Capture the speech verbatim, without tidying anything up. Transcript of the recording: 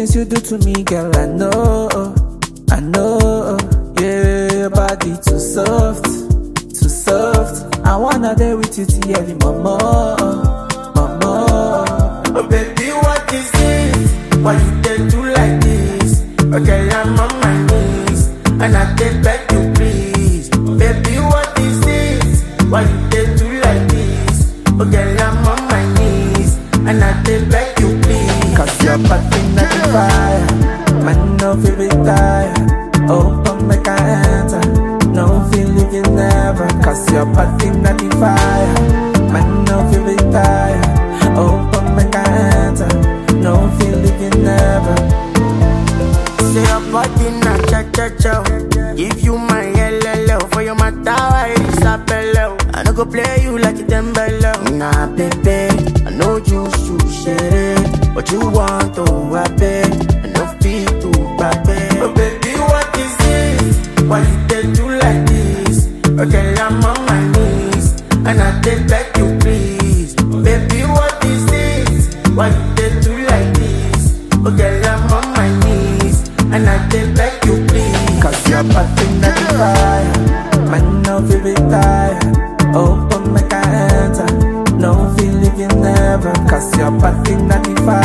things you do to me, girl, I know, I know. Yeah, your body too soft, too soft. I wanna dare with you till early, mama, mama. Oh baby, what is this? Why you dey do like this? Okay, I'm on my knees, and I dey beg you please. Baby, what is this? Why you dey do like this? Okay, I'm on my knees, and I dey beg you please. Cause your body not the fire, man no feel retire. Open make I enter, no feel leave you never. Cause your body not the fire, man no feel retire. Open make I enter, no feel leave you never. Say your body na cha cha cha. Give you my L L O for your matter, I is a bello. I no go play you like a tembello. Nah, baby, I know you should share it, but you want to happen. I no feel to baby. Oh baby, what is this? Why you dey do like this? Okay, I'm on my knees, and I dey beg you please. Baby, what is this? Why you dey do like this? Okay, I'm on my knees, and I dey beg you please. Cause your body not the fire, man no feel retire. Open make I enter, no feel leave you never. Cause your body not the fire.